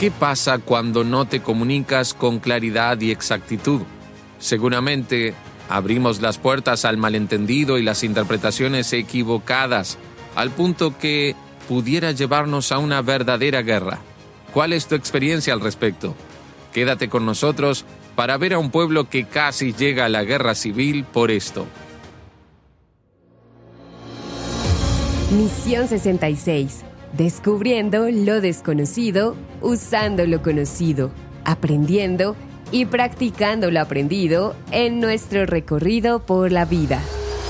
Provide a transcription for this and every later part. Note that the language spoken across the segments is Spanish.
¿Qué pasa cuando no te comunicas con claridad y exactitud? Seguramente abrimos las puertas al malentendido y las interpretaciones equivocadas, al punto que pudiera llevarnos a una verdadera guerra. ¿Cuál es tu experiencia al respecto? Quédate con nosotros para ver a un pueblo que casi llega a la guerra civil por esto. Misión 66. Descubriendo lo desconocido, usando lo conocido, aprendiendo y practicando lo aprendido en nuestro recorrido por la vida.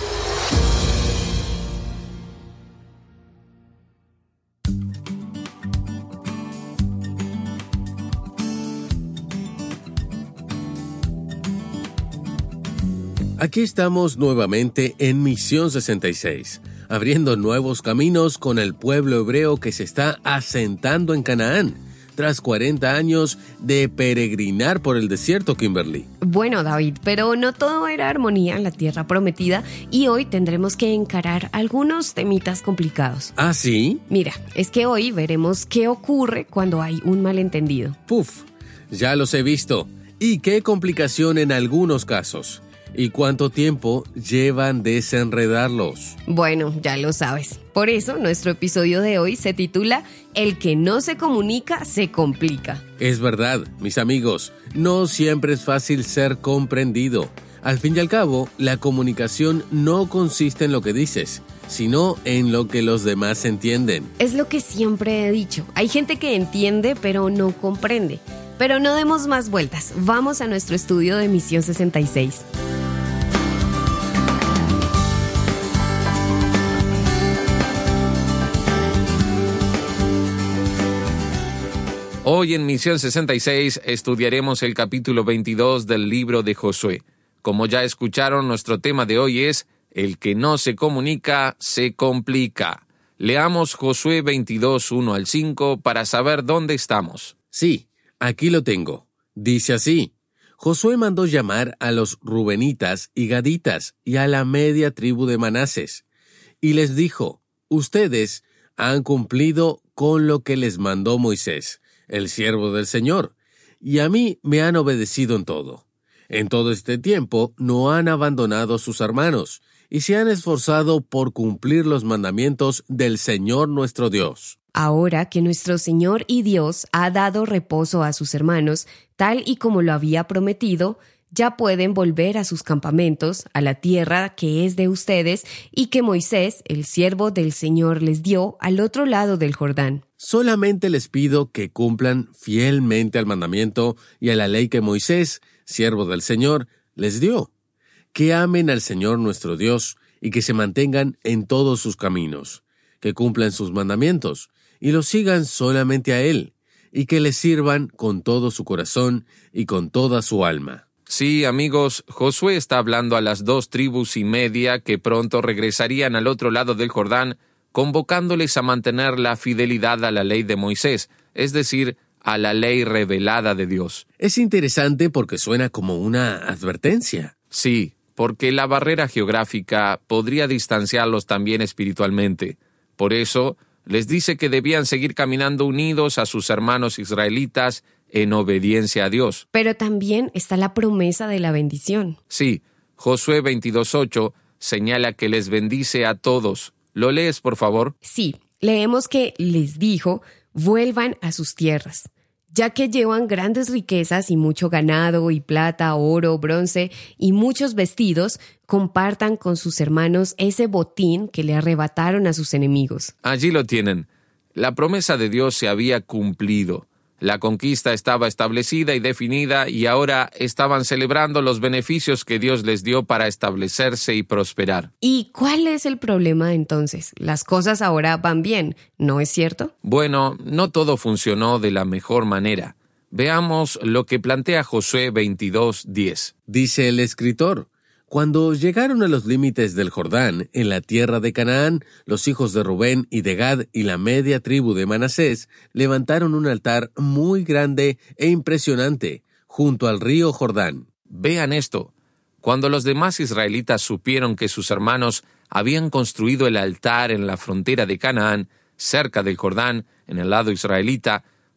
Aquí estamos nuevamente en Misión 66, abriendo nuevos caminos con el pueblo hebreo que se está asentando en Canaán, tras 40 años de peregrinar por el desierto, Kimberly. Bueno, David, pero no todo era armonía en la tierra prometida y hoy tendremos que encarar algunos temitas complicados. ¿Ah, sí? Mira, es que hoy veremos qué ocurre cuando hay un malentendido. Puf, ya los he visto. ¿Y qué complicación en algunos casos? ¿Y cuánto tiempo llevan desenredarlos? Bueno, ya lo sabes. Por eso, nuestro episodio de hoy se titula El que no se comunica, se complica. Es verdad, mis amigos, no siempre es fácil ser comprendido. Al fin y al cabo, la comunicación no consiste en lo que dices, sino en lo que los demás entienden. Es lo que siempre he dicho. Hay gente que entiende, pero no comprende. Pero no demos más vueltas. Vamos a nuestro estudio de Misión 66. Hoy en Misión 66 estudiaremos el capítulo 22 del libro de Josué. Como ya escucharon, nuestro tema de hoy es El que no se comunica, se complica. Leamos Josué 22, 1 al 5 para saber dónde estamos. Sí, aquí lo tengo. Dice así: Josué mandó llamar a los rubenitas y gaditas y a la media tribu de Manases, y les dijo: Ustedes han cumplido con lo que les mandó Moisés, el siervo del Señor, y a mí me han obedecido en todo. En todo este tiempo no han abandonado a sus hermanos, y se han esforzado por cumplir los mandamientos del Señor nuestro Dios. Ahora que nuestro Señor y Dios ha dado reposo a sus hermanos, tal y como lo había prometido, ya pueden volver a sus campamentos, a la tierra que es de ustedes y que Moisés, el siervo del Señor, les dio al otro lado del Jordán. Solamente les pido que cumplan fielmente al mandamiento y a la ley que Moisés, siervo del Señor, les dio. Que amen al Señor nuestro Dios y que se mantengan en todos sus caminos, que cumplan sus mandamientos y los sigan solamente a Él, y que les sirvan con todo su corazón y con toda su alma. Sí, amigos, Josué está hablando a las 2 tribus y media que pronto regresarían al otro lado del Jordán, convocándoles a mantener la fidelidad a la ley de Moisés, es decir, a la ley revelada de Dios. Es interesante porque suena como una advertencia. Sí, porque la barrera geográfica podría distanciarlos también espiritualmente. Por eso, les dice que debían seguir caminando unidos a sus hermanos israelitas en obediencia a Dios. Pero también está la promesa de la bendición. Sí, Josué 22:8 señala que les bendice a todos. ¿Lo lees, por favor? Sí, leemos que les dijo, vuelvan a sus tierras, ya que llevan grandes riquezas y mucho ganado y plata, oro, bronce y muchos vestidos, compartan con sus hermanos ese botín que le arrebataron a sus enemigos. Allí lo tienen. La promesa de Dios se había cumplido. La conquista estaba establecida y definida y ahora estaban celebrando los beneficios que Dios les dio para establecerse y prosperar. ¿Y cuál es el problema entonces? Las cosas ahora van bien, ¿no es cierto? Bueno, no todo funcionó de la mejor manera. Veamos lo que plantea Josué 22:10. Dice el escritor: Cuando llegaron a los límites del Jordán, en la tierra de Canaán, los hijos de Rubén y de Gad y la media tribu de Manasés levantaron un altar muy grande e impresionante junto al río Jordán. Vean esto. Cuando los demás israelitas supieron que sus hermanos habían construido el altar en la frontera de Canaán, cerca del Jordán, en el lado israelita,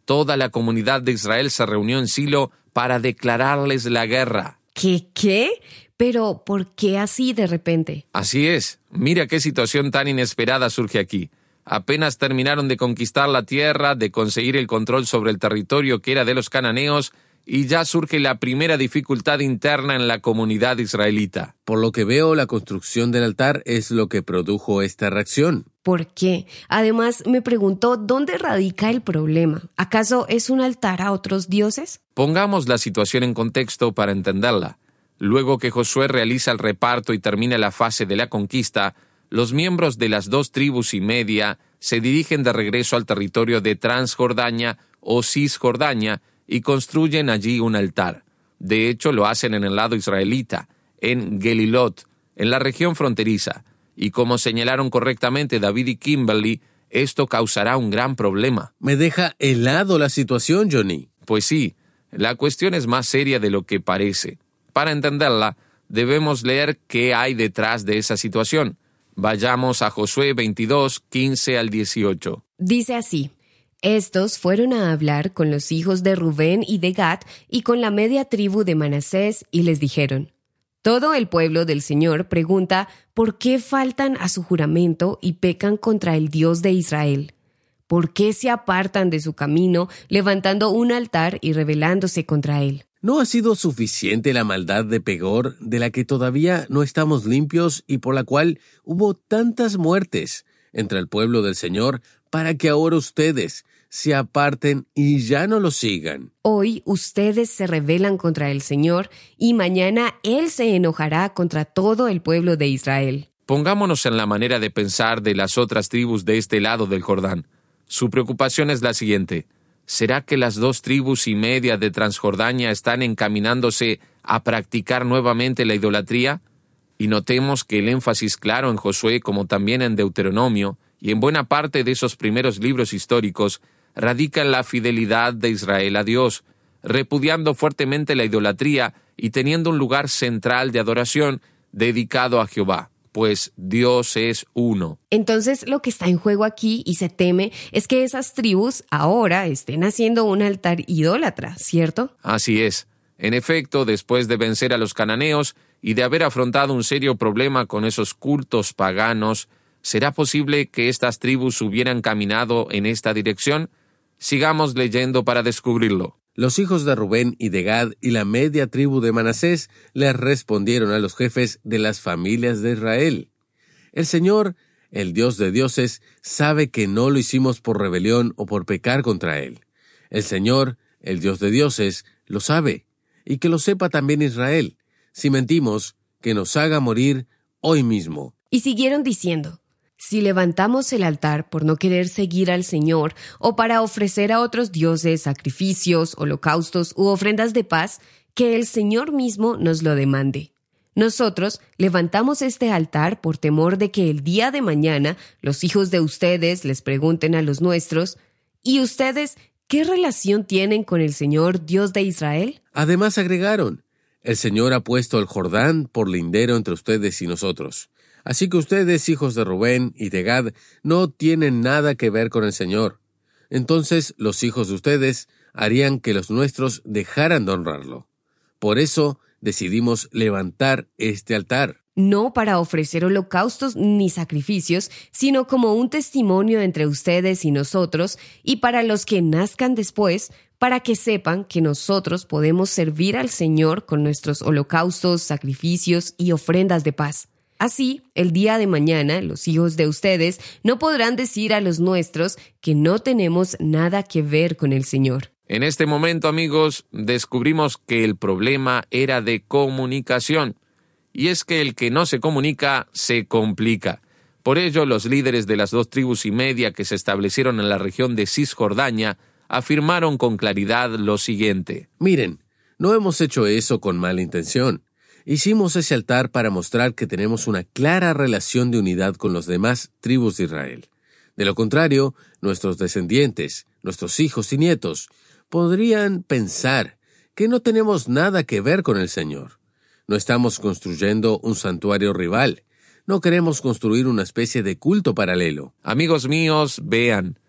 toda la comunidad de Israel se reunió en Silo para declararles la guerra. ¿Qué? Pero, ¿por qué así de repente? Así es. Mira qué situación tan inesperada surge aquí. Apenas terminaron de conquistar la tierra, de conseguir el control sobre el territorio que era de los cananeos, y ya surge la primera dificultad interna en la comunidad israelita. Por lo que veo, la construcción del altar es lo que produjo esta reacción. ¿Por qué? Además, me preguntó dónde radica el problema. ¿Acaso es un altar a otros dioses? Pongamos la situación en contexto para entenderla. Luego que Josué realiza el reparto y termina la fase de la conquista, los miembros de las 2 tribus y media se dirigen de regreso al territorio de Transjordania o Cisjordania y construyen allí un altar. De hecho, lo hacen en el lado israelita, en Gelilot, en la región fronteriza. Y como señalaron correctamente David y Kimberly, esto causará un gran problema. Me deja helado la situación, Johnny. Pues sí, la cuestión es más seria de lo que parece. Para entenderla, debemos leer qué hay detrás de esa situación. Vayamos a Josué 22, 15 al 18. Dice así: Estos fueron a hablar con los hijos de Rubén y de Gad y con la media tribu de Manasés y les dijeron: Todo el pueblo del Señor pregunta ¿por qué faltan a su juramento y pecan contra el Dios de Israel? ¿Por qué se apartan de su camino, levantando un altar y rebelándose contra él? ¿No ha sido suficiente la maldad de Pegor, de la que todavía no estamos limpios y por la cual hubo tantas muertes entre el pueblo del Señor, para que ahora ustedes se aparten y ya no lo sigan? Hoy ustedes se rebelan contra el Señor y mañana Él se enojará contra todo el pueblo de Israel. Pongámonos en la manera de pensar de las otras tribus de este lado del Jordán. Su preocupación es la siguiente: ¿será que las 2 tribus y media de Transjordania están encaminándose a practicar nuevamente la idolatría? Y notemos que el énfasis claro en Josué, como también en Deuteronomio, y en buena parte de esos primeros libros históricos, radica en la fidelidad de Israel a Dios, repudiando fuertemente la idolatría y teniendo un lugar central de adoración dedicado a Jehová, pues Dios es uno. Entonces, lo que está en juego aquí y se teme es que esas tribus ahora estén haciendo un altar idólatra, ¿cierto? Así es. En efecto, después de vencer a los cananeos y de haber afrontado un serio problema con esos cultos paganos, ¿será posible que estas tribus hubieran caminado en esta dirección? Sigamos leyendo para descubrirlo. Los hijos de Rubén y de Gad y la media tribu de Manasés les respondieron a los jefes de las familias de Israel: El Señor, el Dios de dioses, sabe que no lo hicimos por rebelión o por pecar contra Él. El Señor, el Dios de dioses, lo sabe, y que lo sepa también Israel. Si mentimos, que nos haga morir hoy mismo. Y siguieron diciendo: Si levantamos el altar por no querer seguir al Señor o para ofrecer a otros dioses sacrificios, holocaustos u ofrendas de paz, que el Señor mismo nos lo demande. Nosotros levantamos este altar por temor de que el día de mañana los hijos de ustedes les pregunten a los nuestros: ¿y ustedes qué relación tienen con el Señor Dios de Israel? Además agregaron: El Señor ha puesto el Jordán por lindero entre ustedes y nosotros. Así que ustedes, hijos de Rubén y de Gad, no tienen nada que ver con el Señor. Entonces los hijos de ustedes harían que los nuestros dejaran de honrarlo. Por eso decidimos levantar este altar. No para ofrecer holocaustos ni sacrificios, sino como un testimonio entre ustedes y nosotros, y para los que nazcan después, para que sepan que nosotros podemos servir al Señor con nuestros holocaustos, sacrificios y ofrendas de paz. Así, el día de mañana, los hijos de ustedes no podrán decir a los nuestros que no tenemos nada que ver con el Señor. En este momento, amigos, descubrimos que el problema era de comunicación. Y es que el que no se comunica, se complica. Por ello, los líderes de las 2 tribus y media que se establecieron en la región de Cisjordania afirmaron con claridad lo siguiente: Miren, no hemos hecho eso con mala intención. Hicimos ese altar para mostrar que tenemos una clara relación de unidad con las demás tribus de Israel. De lo contrario, nuestros descendientes, nuestros hijos y nietos, podrían pensar que no tenemos nada que ver con el Señor. No estamos construyendo un santuario rival. No queremos construir una especie de culto paralelo. Amigos míos, vean.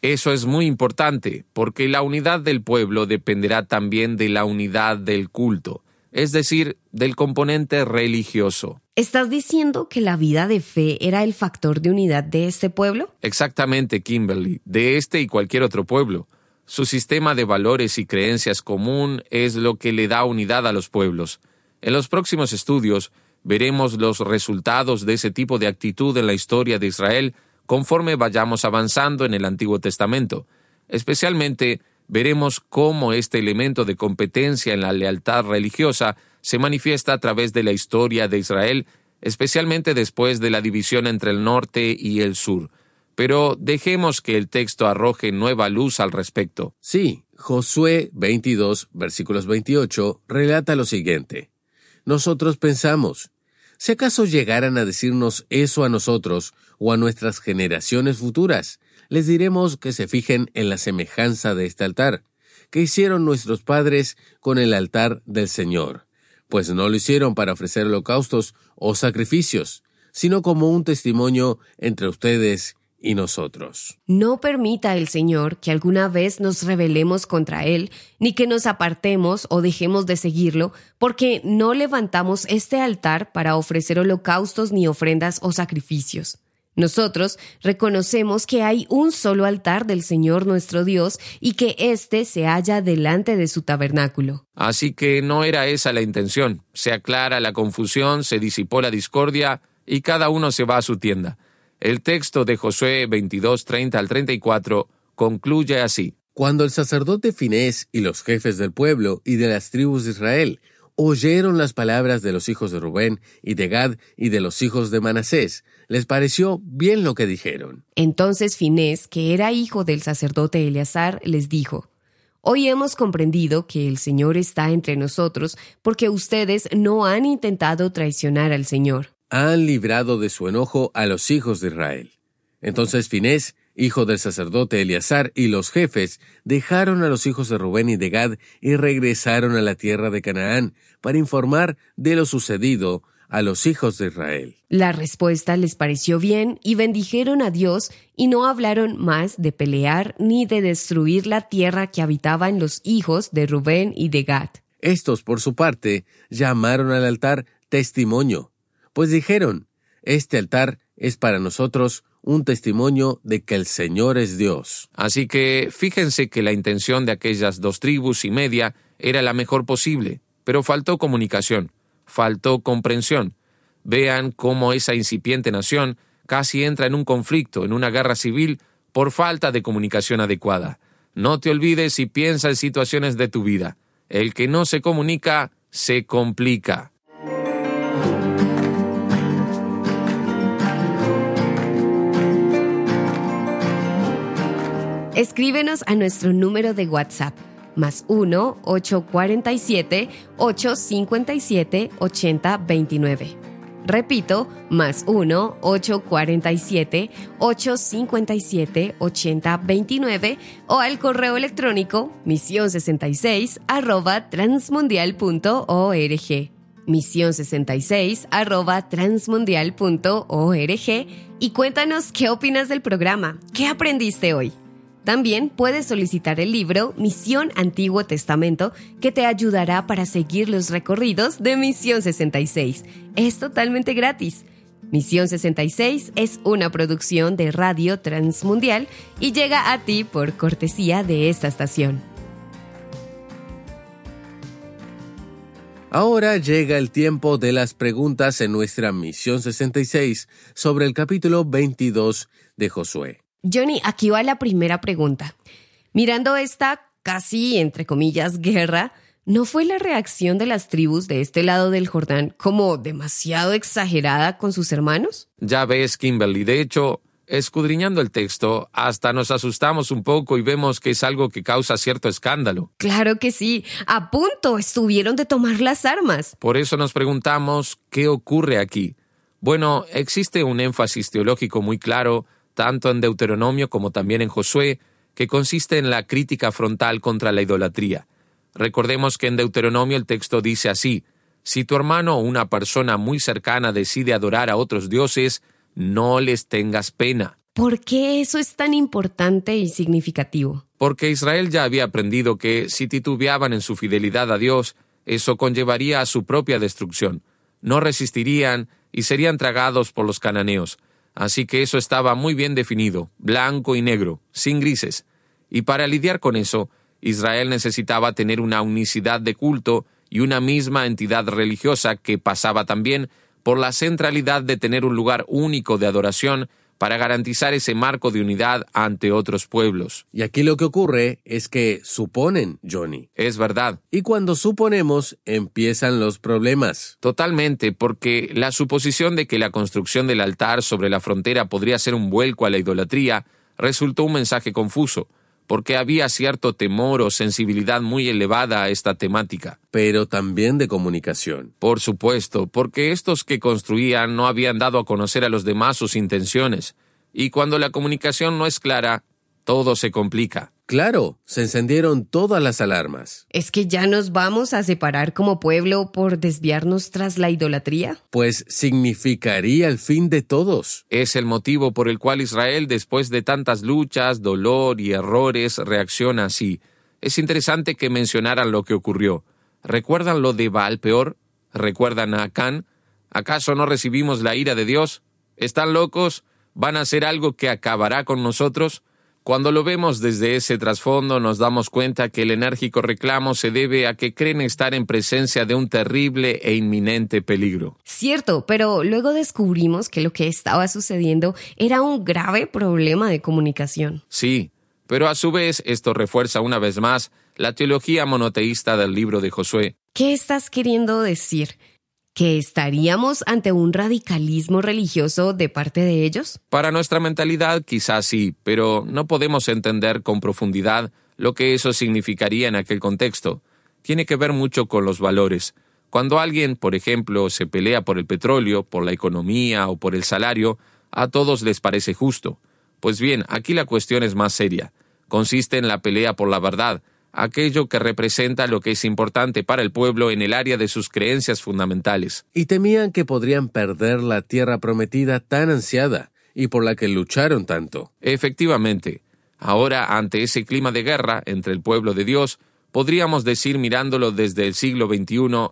Eso es muy importante, porque la unidad del pueblo dependerá también de la unidad del culto, es decir, del componente religioso. ¿Estás diciendo que la vida de fe era el factor de unidad de este pueblo? Exactamente, Kimberly, de este y cualquier otro pueblo. Su sistema de valores y creencias común es lo que le da unidad a los pueblos. En los próximos estudios veremos los resultados de ese tipo de actitud en la historia de Israel conforme vayamos avanzando en el Antiguo Testamento. Especialmente veremos cómo este elemento de competencia en la lealtad religiosa se manifiesta a través de la historia de Israel, especialmente después de la división entre el norte y el sur. Pero dejemos que el texto arroje nueva luz al respecto. Sí, Josué 22, versículos 28, relata lo siguiente. Nosotros pensamos, si acaso llegaran a decirnos eso a nosotros o a nuestras generaciones futuras, les diremos que se fijen en la semejanza de este altar, que hicieron nuestros padres con el altar del Señor, pues no lo hicieron para ofrecer holocaustos o sacrificios, sino como un testimonio entre ustedes y nosotros. No permita el Señor que alguna vez nos rebelemos contra Él, ni que nos apartemos o dejemos de seguirlo, porque no levantamos este altar para ofrecer holocaustos ni ofrendas o sacrificios. Nosotros reconocemos que hay un solo altar del Señor nuestro Dios y que éste se halla delante de su tabernáculo. Así que no era esa la intención. Se aclara la confusión, se disipó la discordia y cada uno se va a su tienda. El texto de Josué 22, 30 al 34 concluye así. Cuando el sacerdote Finés y los jefes del pueblo y de las tribus de Israel oyeron las palabras de los hijos de Rubén y de Gad y de los hijos de Manasés, les pareció bien lo que dijeron. Entonces Finés, que era hijo del sacerdote Eleazar, les dijo: Hoy hemos comprendido que el Señor está entre nosotros, porque ustedes no han intentado traicionar al Señor. Han librado de su enojo a los hijos de Israel. Entonces Finés, hijo del sacerdote Eleazar, y los jefes dejaron a los hijos de Rubén y de Gad y regresaron a la tierra de Canaán para informar de lo sucedido a los hijos de Israel. La respuesta les pareció bien y bendijeron a Dios y no hablaron más de pelear ni de destruir la tierra que habitaban los hijos de Rubén y de Gad. Estos, por su parte, llamaron al altar Testimonio, pues dijeron, este altar es para nosotros un testimonio de que el Señor es Dios. Así que fíjense que la intención de aquellas 2 tribus y media era la mejor posible, pero faltó comunicación, faltó comprensión. Vean cómo esa incipiente nación casi entra en un conflicto, en una guerra civil, por falta de comunicación adecuada. No te olvides y piensa en situaciones de tu vida. El que no se comunica, se complica. Escríbenos a nuestro número de WhatsApp, +1 847 857 8029. Repito, +1 847 857 8029 o al correo electrónico mision66@transmundial.org. mision66@transmundial.org y cuéntanos qué opinas del programa, qué aprendiste hoy. También puedes solicitar el libro Misión Antiguo Testamento, que te ayudará para seguir los recorridos de Misión 66. Es totalmente gratis. Misión 66 es una producción de Radio Transmundial y llega a ti por cortesía de esta estación. Ahora llega el tiempo de las preguntas en nuestra Misión 66 sobre el capítulo 22 de Josué. Johnny, aquí va la primera pregunta. Mirando esta casi, entre comillas, guerra, ¿no fue la reacción de las tribus de este lado del Jordán como demasiado exagerada con sus hermanos? Ya ves, Kimberly, de hecho, escudriñando el texto, hasta nos asustamos un poco y vemos que es algo que causa cierto escándalo. Claro que sí, a punto estuvieron de tomar las armas. Por eso nos preguntamos, ¿qué ocurre aquí? Bueno, existe un énfasis teológico muy claro, tanto en Deuteronomio como también en Josué, que consiste en la crítica frontal contra la idolatría. Recordemos que en Deuteronomio el texto dice así: si tu hermano o una persona muy cercana decide adorar a otros dioses, no les tengas pena. ¿Por qué eso es tan importante y significativo? Porque Israel ya había aprendido que si titubeaban en su fidelidad a Dios, eso conllevaría a su propia destrucción. No resistirían y serían tragados por los cananeos. Así que eso estaba muy bien definido, blanco y negro, sin grises. Y para lidiar con eso, Israel necesitaba tener una unicidad de culto y una misma entidad religiosa que pasaba también por la centralidad de tener un lugar único de adoración para garantizar ese marco de unidad ante otros pueblos. Y aquí lo que ocurre es que suponen, Johnny. Es verdad. Y cuando suponemos, empiezan los problemas. Totalmente, porque la suposición de que la construcción del altar sobre la frontera podría ser un vuelco a la idolatría resultó un mensaje confuso, porque había cierto temor o sensibilidad muy elevada a esta temática. Pero también de comunicación. Por supuesto, porque estos que construían no habían dado a conocer a los demás sus intenciones, y cuando la comunicación no es clara, todo se complica. Claro, se encendieron todas las alarmas. ¿Es que ya nos vamos a separar como pueblo por desviarnos tras la idolatría? Pues significaría el fin de todos. Es el motivo por el cual Israel, después de tantas luchas, dolor y errores, reacciona así. Es interesante que mencionaran lo que ocurrió. ¿Recuerdan lo de Baal-peor? ¿Recuerdan a Acán? ¿Acaso no recibimos la ira de Dios? ¿Están locos? ¿Van a hacer algo que acabará con nosotros? Cuando lo vemos desde ese trasfondo, nos damos cuenta que el enérgico reclamo se debe a que creen estar en presencia de un terrible e inminente peligro. Cierto, pero luego descubrimos que lo que estaba sucediendo era un grave problema de comunicación. Sí, pero a su vez esto refuerza una vez más la teología monoteísta del libro de Josué. ¿Qué estás queriendo decir? ¿Que estaríamos ante un radicalismo religioso de parte de ellos? Para nuestra mentalidad quizás sí, pero no podemos entender con profundidad lo que eso significaría en aquel contexto. Tiene que ver mucho con los valores. Cuando alguien, por ejemplo, se pelea por el petróleo, por la economía o por el salario, a todos les parece justo. Pues bien, aquí la cuestión es más seria. Consiste en la pelea por la verdad, aquello que representa lo que es importante para el pueblo en el área de sus creencias fundamentales. Y temían que podrían perder la tierra prometida tan ansiada y por la que lucharon tanto. Efectivamente, ahora ante ese clima de guerra entre el pueblo de Dios, podríamos decir mirándolo desde el siglo XXI,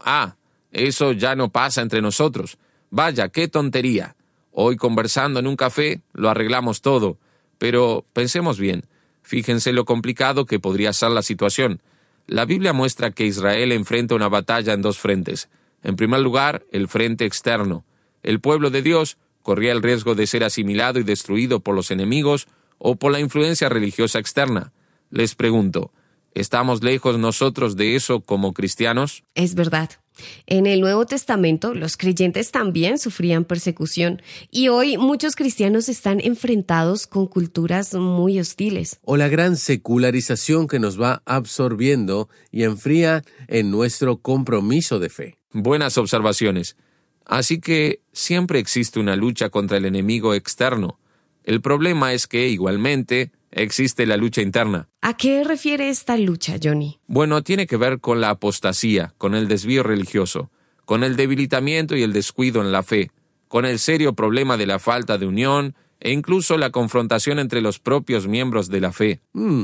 eso ya no pasa entre nosotros. Vaya, qué tontería. Hoy conversando en un café lo arreglamos todo. Pero pensemos bien. Fíjense lo complicado que podría ser la situación. La Biblia muestra que Israel enfrenta una batalla en dos frentes. En primer lugar, el frente externo. El pueblo de Dios corría el riesgo de ser asimilado y destruido por los enemigos o por la influencia religiosa externa. Les pregunto, ¿estamos lejos nosotros de eso como cristianos? Es verdad. En el Nuevo Testamento, los creyentes también sufrían persecución y hoy muchos cristianos están enfrentados con culturas muy hostiles. O la gran secularización que nos va absorbiendo y enfría en nuestro compromiso de fe. Buenas observaciones. Así que siempre existe una lucha contra el enemigo externo. El problema es que, igualmente, existe la lucha interna. ¿A qué refiere esta lucha, Johnny? Bueno, tiene que ver con la apostasía, con el desvío religioso, con el debilitamiento y el descuido en la fe, con el serio problema de la falta de unión e incluso la confrontación entre los propios miembros de la fe.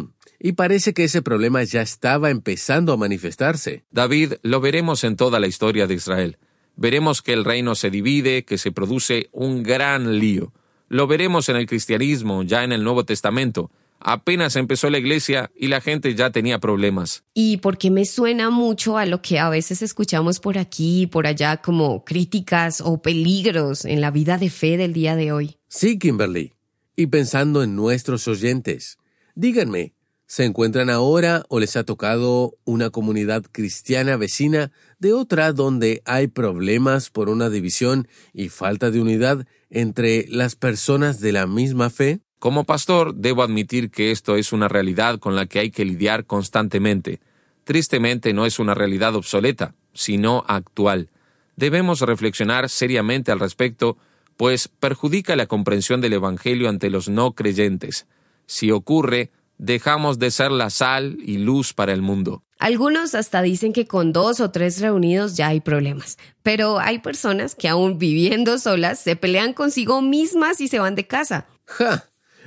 Y parece que ese problema ya estaba empezando a manifestarse. David, lo veremos en toda la historia de Israel. Veremos que el reino se divide, que se produce un gran lío. Lo veremos en el cristianismo, ya en el Nuevo Testamento. Apenas empezó la iglesia y la gente ya tenía problemas. Y porque me suena mucho a lo que a veces escuchamos por aquí y por allá como críticas o peligros en la vida de fe del día de hoy. Sí, Kimberly. Y pensando en nuestros oyentes, díganme, ¿se encuentran ahora o les ha tocado una comunidad cristiana vecina de otra donde hay problemas por una división y falta de unidad entre las personas de la misma fe? Como pastor, debo admitir que esto es una realidad con la que hay que lidiar constantemente. Tristemente no es una realidad obsoleta, sino actual. Debemos reflexionar seriamente al respecto, pues perjudica la comprensión del Evangelio ante los no creyentes. Si ocurre, dejamos de ser la sal y luz para el mundo. Algunos hasta dicen que con 2 o 3 reunidos ya hay problemas, pero hay personas que aún viviendo solas se pelean consigo mismas y se van de casa. ¡Ja!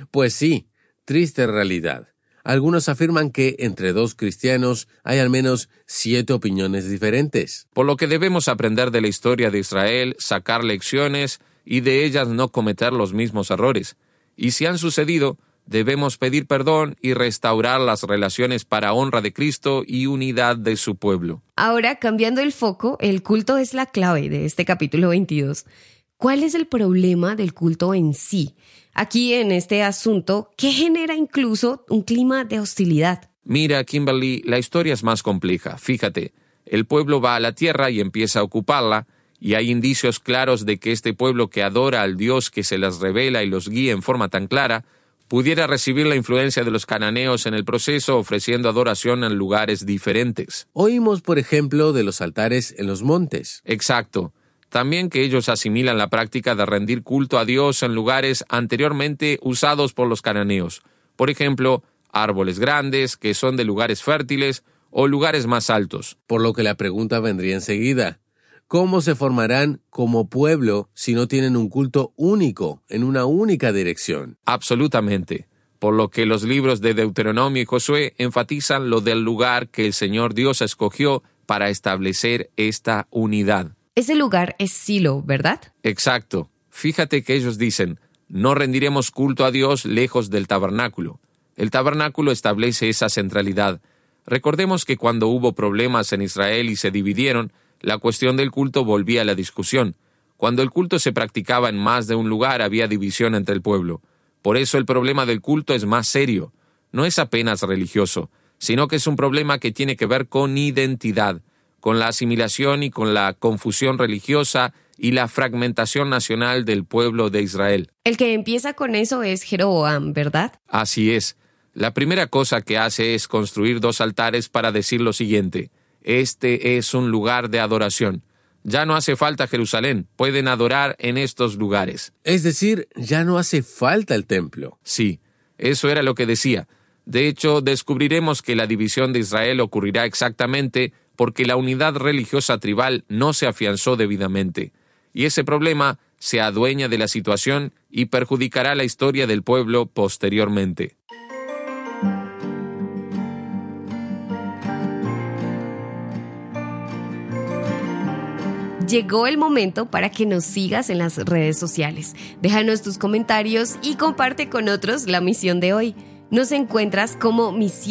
Pues sí, triste realidad. Algunos afirman que entre dos cristianos hay al menos 7 opiniones diferentes. Por lo que debemos aprender de la historia de Israel, sacar lecciones y de ellas no cometer los mismos errores. Y si han sucedido, debemos pedir perdón y restaurar las relaciones para honra de Cristo y unidad de su pueblo. Ahora, cambiando el foco, el culto es la clave de este capítulo 22. ¿Cuál es el problema del culto en sí? Aquí, en este asunto, ¿qué genera incluso un clima de hostilidad? Mira, Kimberly, la historia es más compleja. Fíjate, el pueblo va a la tierra y empieza a ocuparla, y hay indicios claros de que este pueblo que adora al Dios que se les revela y los guía en forma tan clara, pudiera recibir la influencia de los cananeos en el proceso, ofreciendo adoración en lugares diferentes. Oímos, por ejemplo, de los altares en los montes. Exacto. También que ellos asimilan la práctica de rendir culto a Dios en lugares anteriormente usados por los cananeos. Por ejemplo, árboles grandes, que son de lugares fértiles, o lugares más altos. Por lo que la pregunta vendría enseguida. ¿Cómo se formarán como pueblo si no tienen un culto único, en una única dirección? Absolutamente. Por lo que los libros de Deuteronomio y Josué enfatizan lo del lugar que el Señor Dios escogió para establecer esta unidad. Ese lugar es Silo, ¿verdad? Exacto. Fíjate que ellos dicen, no rendiremos culto a Dios lejos del tabernáculo. El tabernáculo establece esa centralidad. Recordemos que cuando hubo problemas en Israel y se dividieron, la cuestión del culto volvía a la discusión. Cuando el culto se practicaba en más de un lugar, había división entre el pueblo. Por eso el problema del culto es más serio. No es apenas religioso, sino que es un problema que tiene que ver con identidad, con la asimilación y con la confusión religiosa y la fragmentación nacional del pueblo de Israel. El que empieza con eso es Jeroboam, ¿verdad? Así es. La primera cosa que hace es construir 2 altares para decir lo siguiente: este es un lugar de adoración. Ya no hace falta Jerusalén, pueden adorar en estos lugares. Es decir, ya no hace falta el templo. Sí, eso era lo que decía. De hecho, descubriremos que la división de Israel ocurrirá exactamente porque la unidad religiosa tribal no se afianzó debidamente. Y ese problema se adueña de la situación y perjudicará la historia del pueblo posteriormente. Llegó el momento para que nos sigas en las redes sociales. Déjanos tus comentarios y comparte con otros la misión de hoy. Nos encuentras como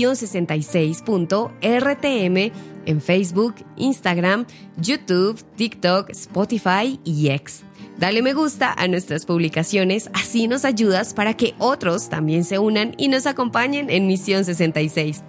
Misión66.rtm en Facebook, Instagram, YouTube, TikTok, Spotify y X. Dale me gusta a nuestras publicaciones, así nos ayudas para que otros también se unan y nos acompañen en Misión 66.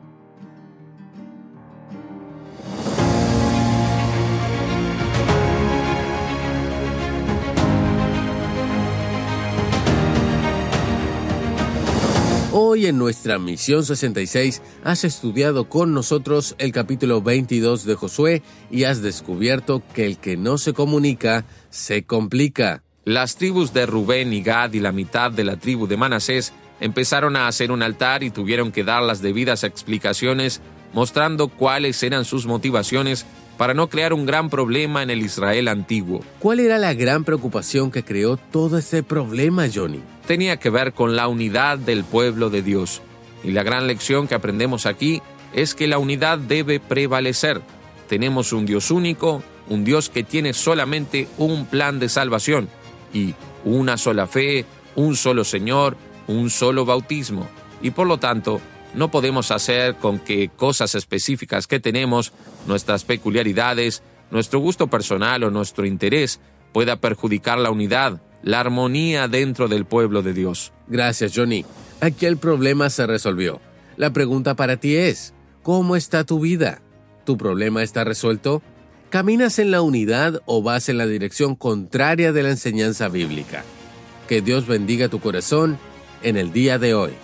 Hoy en nuestra Misión 66 has estudiado con nosotros el capítulo 22 de Josué y has descubierto que el que no se comunica, se complica. Las tribus de Rubén y Gad y la mitad de la tribu de Manasés empezaron a hacer un altar y tuvieron que dar las debidas explicaciones, mostrando cuáles eran sus motivaciones para no crear un gran problema en el Israel antiguo. ¿Cuál era la gran preocupación que creó todo este problema, Johnny? Tenía que ver con la unidad del pueblo de Dios. Y la gran lección que aprendemos aquí es que la unidad debe prevalecer. Tenemos un Dios único, un Dios que tiene solamente un plan de salvación y una sola fe, un solo Señor, un solo bautismo. Y por lo tanto, no podemos hacer con que cosas específicas que tenemos, nuestras peculiaridades, nuestro gusto personal o nuestro interés pueda perjudicar la unidad, la armonía dentro del pueblo de Dios. Gracias, Johnny. Aquí el problema se resolvió. La pregunta para ti es, ¿cómo está tu vida? ¿Tu problema está resuelto? ¿Caminas en la unidad o vas en la dirección contraria de la enseñanza bíblica? Que Dios bendiga tu corazón en el día de hoy.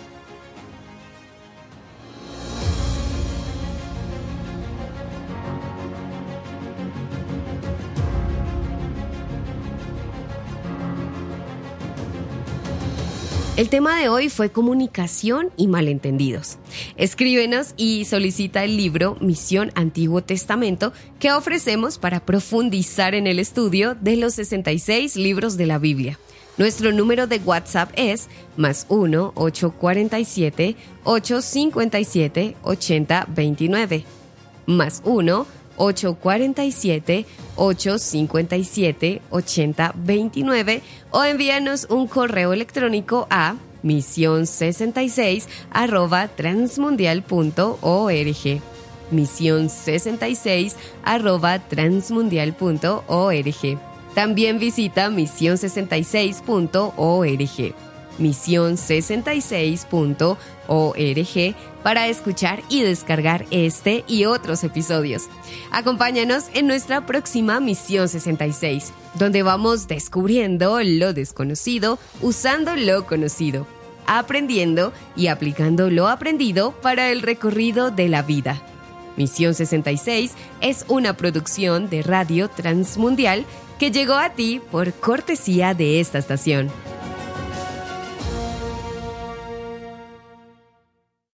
El tema de hoy fue comunicación y malentendidos. Escríbenos y solicita el libro Misión Antiguo Testamento que ofrecemos para profundizar en el estudio de los 66 libros de la Biblia. Nuestro número de WhatsApp es +1 847 857 8029. +1 847 857 8029 o envíanos un correo electrónico a mision66@transmundial.org. mision66@transmundial.org. También visita mision66.org. mision66.org para escuchar y descargar este y otros episodios. Acompáñanos en nuestra próxima Misión 66, donde vamos descubriendo lo desconocido usando lo conocido, aprendiendo y aplicando lo aprendido para el recorrido de la vida. Misión 66 es una producción de Radio Transmundial que llegó a ti por cortesía de esta estación.